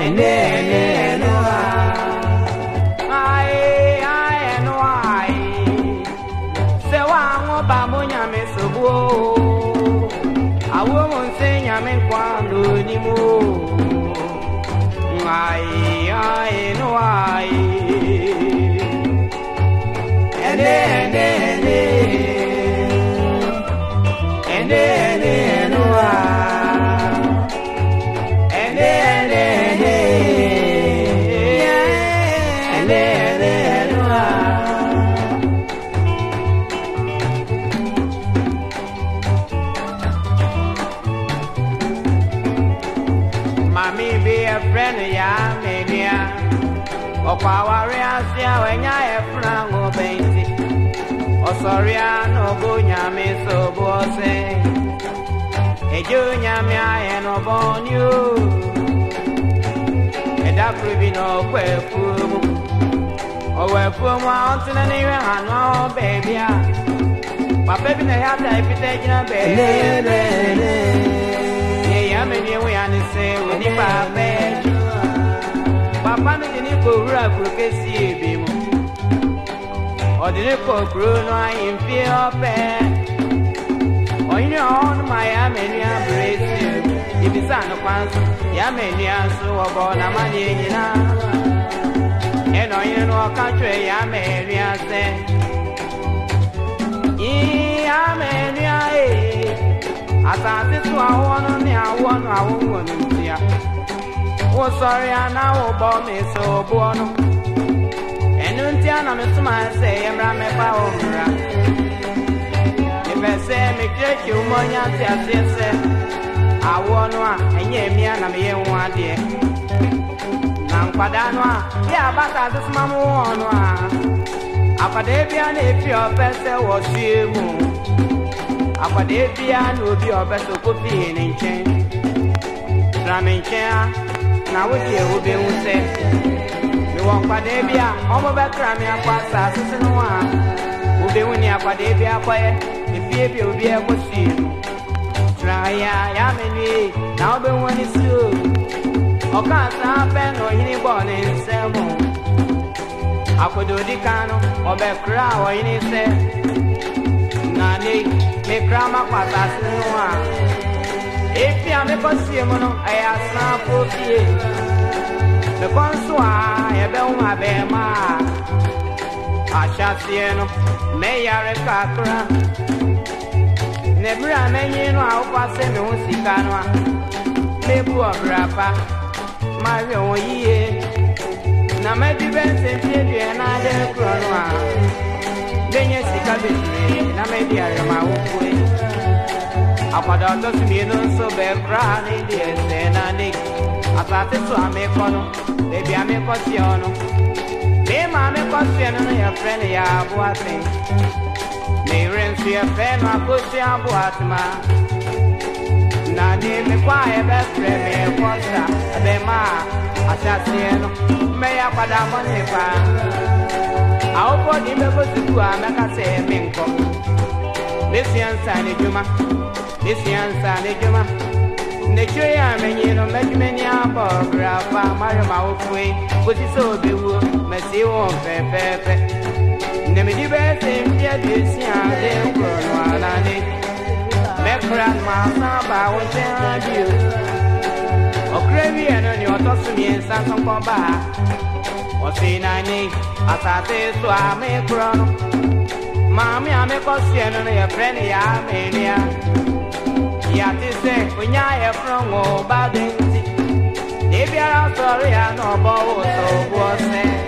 Sorry, I no go nyame so bossy. A nyame I no born you. And that prove no quafu. Oh, well, for mountain and even I know, baby. My baby, I have to take a baby. Yeah, maybe we understand when you are bad. Papa, didn't go rap for Cassie. Or the little Bruno, I am fear bad. Or in your own Miami, embrace you. If it's on the pants, Yamania, so about a money, and I know country, Yamania say. Yamania, I thought this one on the one I won't see. Oh, sorry, I now about me so born. Nuntiana Messuma say, I'm Rame Paumra. If I say, make you Monia, I won one, and ye me and me one dear. Nampadanoa, yeah, but I just mamma one. Apadabian, if your best was you. Apadabian will be your best copy in chain. Ramming chair, now with you will be say. One Padabia, Homo Bacrami, a pasta, Susan one. Will be winning a Padabia quiet, if baby will be able to see you. Try, Yamini, now be one is you. Or can't happen or any born in Selmo. I could do the cano or back crow or any say. Nani, make grandma pasta, one. If you are a consumer, I ask now for you. The consoir, a bell, my bema. I shall see you, may I recapra. Never a man, you know, I'll pass him on Sicanoa. Maybe a grappa, my own year. Now, maybe Benson, and I didn't run. Then you see Cabin, now maybe I am my own way. Up at the million so bad, crying, dear, and I think. I thought this one make one, maybe I make what's your own. Maybe I make what's your own, your friend, ya, what thing. May rinse your friend, my pussy, and what ma. Now, they make quiet, best friend, may what's that, and then ma, I shall see you, may I put that money for. I hope what you never do, I make a say, Minko. This young Sandy Juma, this young Sandy Juma. The tree I'm in, you know, make many about Grandpa, Mario Maway, but it's so be wood, Messi won't pepe. Never the best in the this young, they'll grow while I need. Make grandma, Samba, what's in you? Or gravy and your toss to me and Samson come back. Or say, I need, as I say, so I make run. Mammy, I make us see your friend, ya, mania. Yati say, when I have from all bad things. If you are sorry, I know about so what's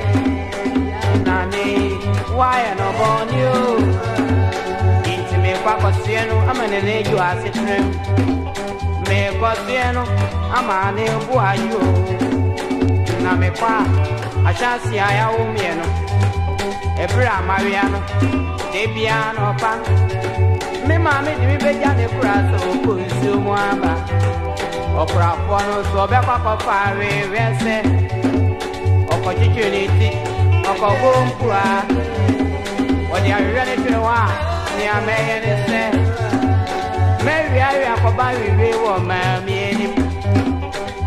it. Nanny, why I know about you? It's me, Papa Sieno, I'm an age you as it trim. Me, Pasieno, I'm a new boy, you. Now, me, Pa, I shall see I owe me. Ebra Mariano, Debiano, Pa. Me mammy, me be Janny Crass, or consume one back. Or crap one, so back up a fire, rest. Or opportunity, or go home, cry. When you are ready to walk, near me and say, maybe I have a baby, we will marry him.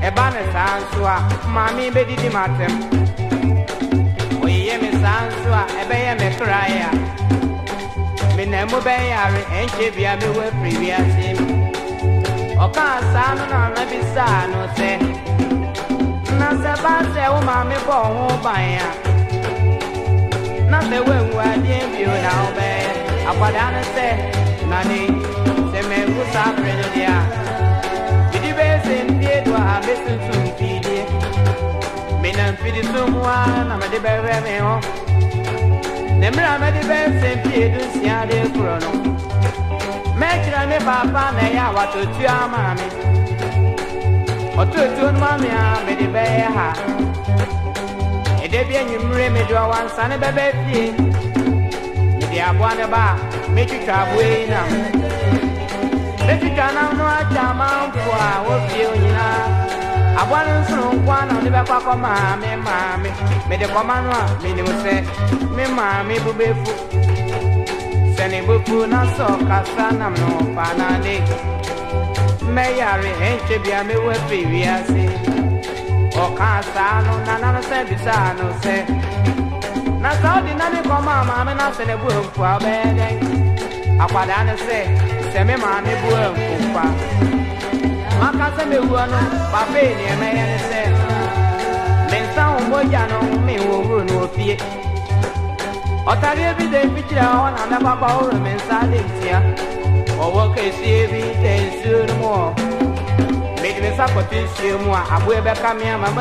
Ebane Sansua, Mammy Beddy Matem. We hear me Sansua, Ebay me cry. Minemo Bayari, and Chibia be with previous him. Oka San on a Bisano say. Nasabase, oh, Mammy Bon, Baya. Not the way we are dear you now, bear. Apadana say, Nani, the men who suffered there. Did you base in Piedwa, I listen to Pidi? Minan Pidi someone, I'm a debate me home. The Mramadi best in Piedus, Yadi Chrono. Make me papa, Naya, what to your mammy. Or to mammy, I'm a debate. A debut, you remedy one son of a baby. The Abuanaba, make you travel in them. Let you turn out no Jaman for our Fiona. I want to one on the back of mammy, made the command, meaning say, me mammy, bubefu. Sending buku, not so Cassana, no panade. May I rehend be a me with previous. O Cassano, Nana Sabisano say. That's how the nanny come, mamma, and I send a book for a bed. Apadana say, send me money, boom, Papa. Maka send me one, Papa, and may say. Men sound Mojano, me will run no fear. Otavi every day, picture on and the Papa or men standing here. Or work a CV, then soon more. Make me support you more. I will become your mamma.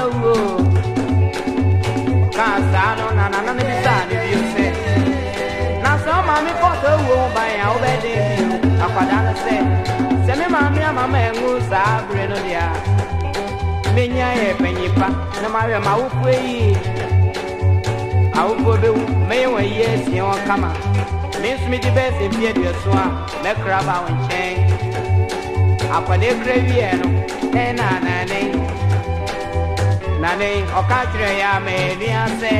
Cassano, Nana, if you say. Now, some mammy got a woman by our wedding. Apadana said, send me mammy, mamma, and moves are Brenodia. Minya, Penipa, no matter my way. I will be may way, yes, you won't come out. Miss me the best in Piedra Swan, let crab out and chain. Apade Graviano, and Nane. Nane, or country, I may be a say.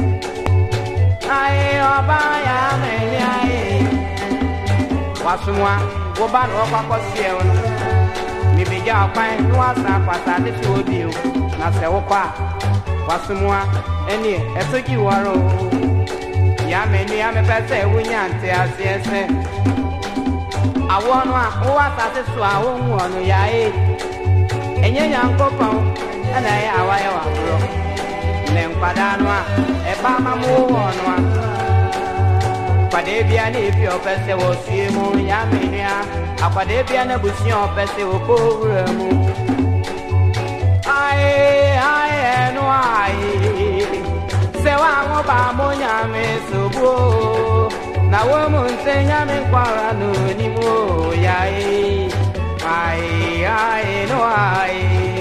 Aye, or buy a may was one, go back over for Sion. Maybe y'all find was not what I did to you. Not say, Opa, was one, and ye, I took you are all. Yammy, I'm a person, we can't say, I want one who was at the swallow one, yea. And your young papa. And I have Then Padanoa, a Bama move on one. Padabian, if your person was Simu Yaminia, a Padabian, a Busion person will go. I and why? So I won't buy Monyame so go. Now, woman saying I'm in Quarano anymore. I know I.